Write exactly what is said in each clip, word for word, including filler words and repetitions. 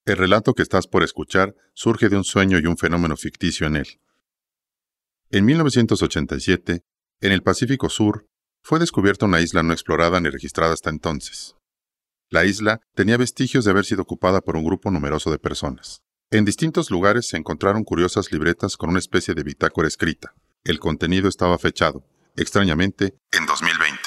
El relato que estás por escuchar surge de un sueño y un fenómeno ficticio en él. En mil novecientos ochenta y siete, en el Pacífico Sur, fue descubierta una isla no explorada ni registrada hasta entonces. La isla tenía vestigios de haber sido ocupada por un grupo numeroso de personas. En distintos lugares se encontraron curiosas libretas con una especie de bitácora escrita. El contenido estaba fechado, extrañamente, en dos mil veinte.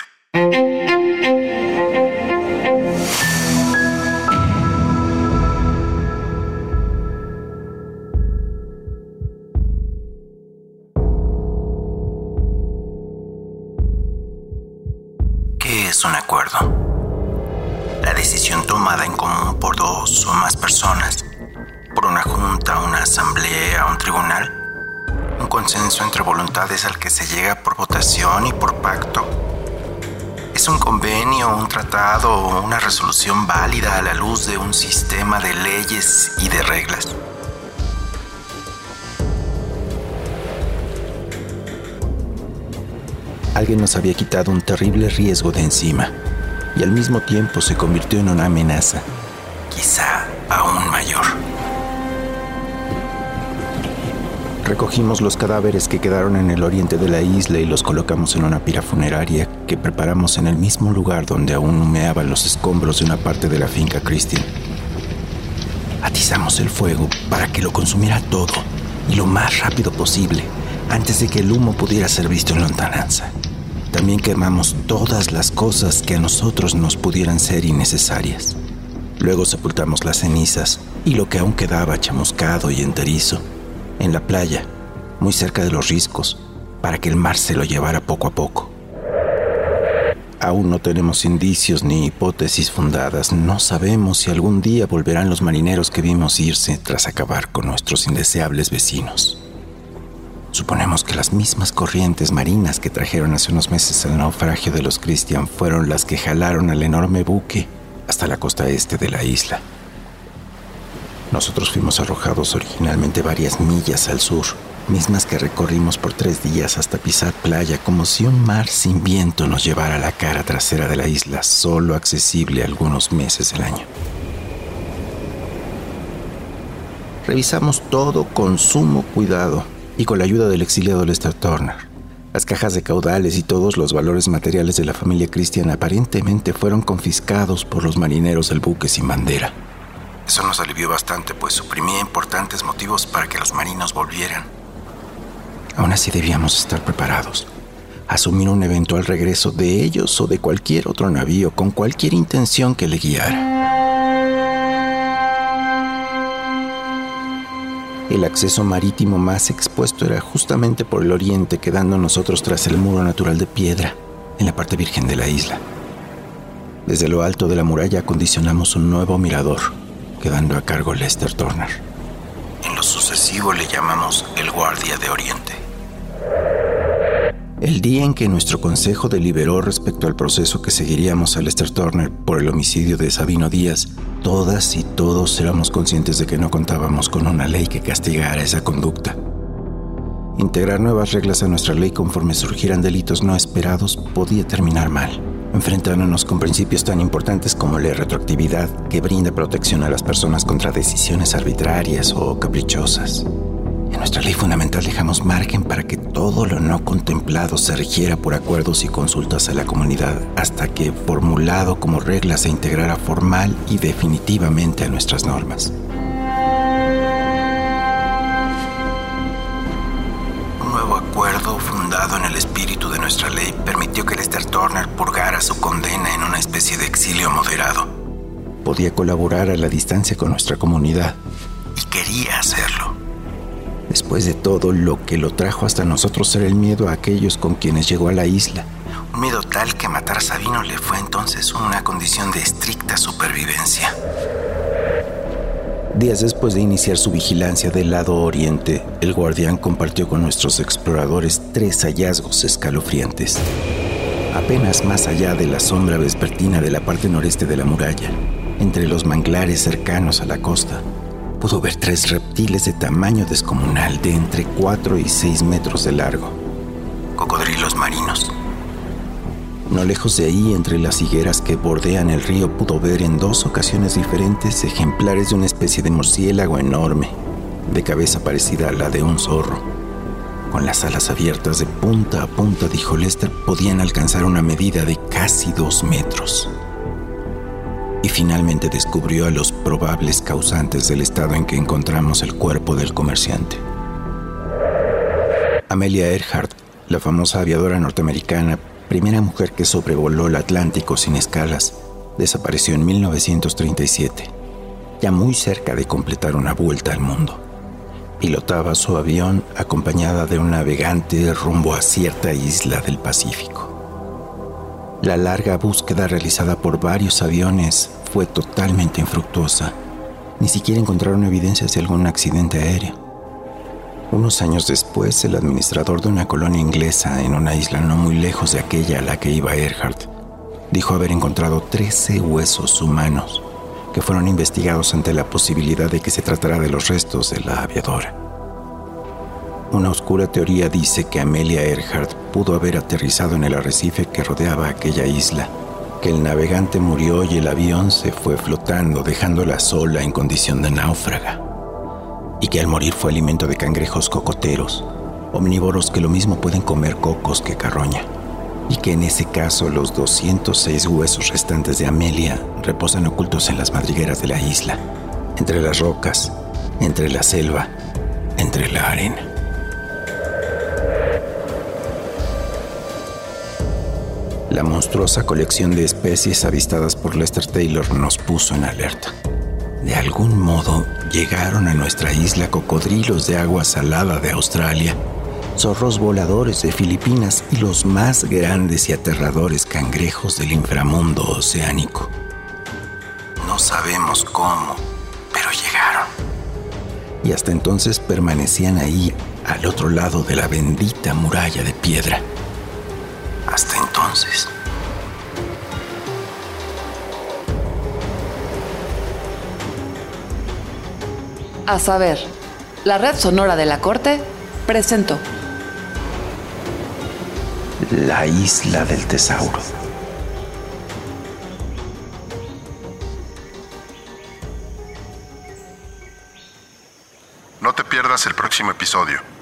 ¿Qué es un acuerdo? La decisión tomada en común por dos o más personas, por una junta, una asamblea, un tribunal, un consenso entre voluntades al que se llega por votación y por pacto. Es un convenio, un tratado o una resolución válida a la luz de un sistema de leyes y de reglas. Alguien nos había quitado un terrible riesgo de encima y al mismo tiempo se convirtió en una amenaza, quizá aún mayor. Recogimos los cadáveres que quedaron en el oriente de la isla y los colocamos en una pira funeraria que preparamos en el mismo lugar donde aún humeaban los escombros de una parte de la finca Christian. Atizamos el fuego para que lo consumiera todo y lo más rápido posible, antes de que el humo pudiera ser visto en lontananza. También quemamos todas las cosas que a nosotros nos pudieran ser innecesarias. Luego sepultamos las cenizas y lo que aún quedaba chamuscado y enterizo en la playa, muy cerca de los riscos, para que el mar se lo llevara poco a poco. Aún no tenemos indicios ni hipótesis fundadas. No sabemos si algún día volverán los marineros que vimos irse tras acabar con nuestros indeseables vecinos. Suponemos que las mismas corrientes marinas que trajeron hace unos meses el naufragio de los Christian fueron las que jalaron al enorme buque hasta la costa este de la isla. Nosotros fuimos arrojados originalmente varias millas al sur, mismas que recorrimos por tres días hasta pisar playa, como si un mar sin viento nos llevara a la cara trasera de la isla, solo accesible algunos meses del año. Revisamos todo con sumo cuidado y con la ayuda del exiliado Lester Turner. Las cajas de caudales y todos los valores materiales de la familia Christian aparentemente fueron confiscados por los marineros del buque sin bandera. Eso nos alivió bastante, pues suprimía importantes motivos para que los marinos volvieran. Aún así debíamos estar preparados, asumir un eventual regreso de ellos o de cualquier otro navío con cualquier intención que le guiara. El acceso marítimo más expuesto era justamente por el oriente, quedando nosotros tras el muro natural de piedra, en la parte virgen de la isla. Desde lo alto de la muralla acondicionamos un nuevo mirador, quedando a cargo Lester Turner. En lo sucesivo le llamamos el Guardia de Oriente. El día en que nuestro consejo deliberó respecto al proceso que seguiríamos a Lester Turner por el homicidio de Sabino Díaz, todas y todos éramos conscientes de que no contábamos con una ley que castigara esa conducta. Integrar nuevas reglas a nuestra ley conforme surgieran delitos no esperados podía terminar mal, enfrentándonos con principios tan importantes como la retroactividad, que brinda protección a las personas contra decisiones arbitrarias o caprichosas. En nuestra ley fundamental dejamos margen para que todo lo no contemplado se rigiera por acuerdos y consultas a la comunidad hasta que, formulado como regla, se integrara formal y definitivamente a nuestras normas. Un nuevo acuerdo fundado en el espíritu de nuestra ley permitió que Lester Turner purgara su condena en una especie de exilio moderado. Podía colaborar a la distancia con nuestra comunidad y quería hacerlo. Después de todo, lo que lo trajo hasta nosotros era el miedo a aquellos con quienes llegó a la isla. Un miedo tal que matar a Sabino le fue entonces una condición de estricta supervivencia. Días después de iniciar su vigilancia del lado oriente, el guardián compartió con nuestros exploradores tres hallazgos escalofriantes. Apenas más allá de la sombra vespertina de la parte noreste de la muralla, entre los manglares cercanos a la costa, pudo ver tres reptiles de tamaño descomunal de entre cuatro y seis metros de largo. Cocodrilos marinos. No lejos de ahí, entre las higueras que bordean el río, pudo ver en dos ocasiones diferentes ejemplares de una especie de murciélago enorme, de cabeza parecida a la de un zorro. Con las alas abiertas de punta a punta, dijo Lester, podían alcanzar una medida de casi dos metros. Y finalmente descubrió a los probables causantes del estado en que encontramos el cuerpo del comerciante. Amelia Earhart, la famosa aviadora norteamericana, primera mujer que sobrevoló el Atlántico sin escalas, desapareció en mil novecientos treinta y siete, ya muy cerca de completar una vuelta al mundo. Pilotaba su avión acompañada de un navegante rumbo a cierta isla del Pacífico. La larga búsqueda realizada por varios aviones fue totalmente infructuosa. Ni siquiera encontraron evidencias de algún accidente aéreo. Unos años después, el administrador de una colonia inglesa en una isla no muy lejos de aquella a la que iba Earhart dijo haber encontrado trece huesos humanos que fueron investigados ante la posibilidad de que se tratara de los restos de la aviadora. Una oscura teoría dice que Amelia Earhart pudo haber aterrizado en el arrecife que rodeaba aquella isla, que el navegante murió y el avión se fue flotando, dejándola sola en condición de náufraga, y que al morir fue alimento de cangrejos cocoteros, omnívoros que lo mismo pueden comer cocos que carroña, y que en ese caso los doscientos seis huesos restantes de Amelia reposan ocultos en las madrigueras de la isla, entre las rocas, entre la selva, entre la arena. La monstruosa colección de especies avistadas por Lester Taylor nos puso en alerta. De algún modo, llegaron a nuestra isla cocodrilos de agua salada de Australia, zorros voladores de Filipinas y los más grandes y aterradores cangrejos del inframundo oceánico. No sabemos cómo, pero llegaron. Y hasta entonces permanecían ahí, al otro lado de la bendita muralla de piedra. Hasta entonces. A saber, la Red Sonora de la Corte presentó La Isla del Tesauro. No te pierdas el próximo episodio.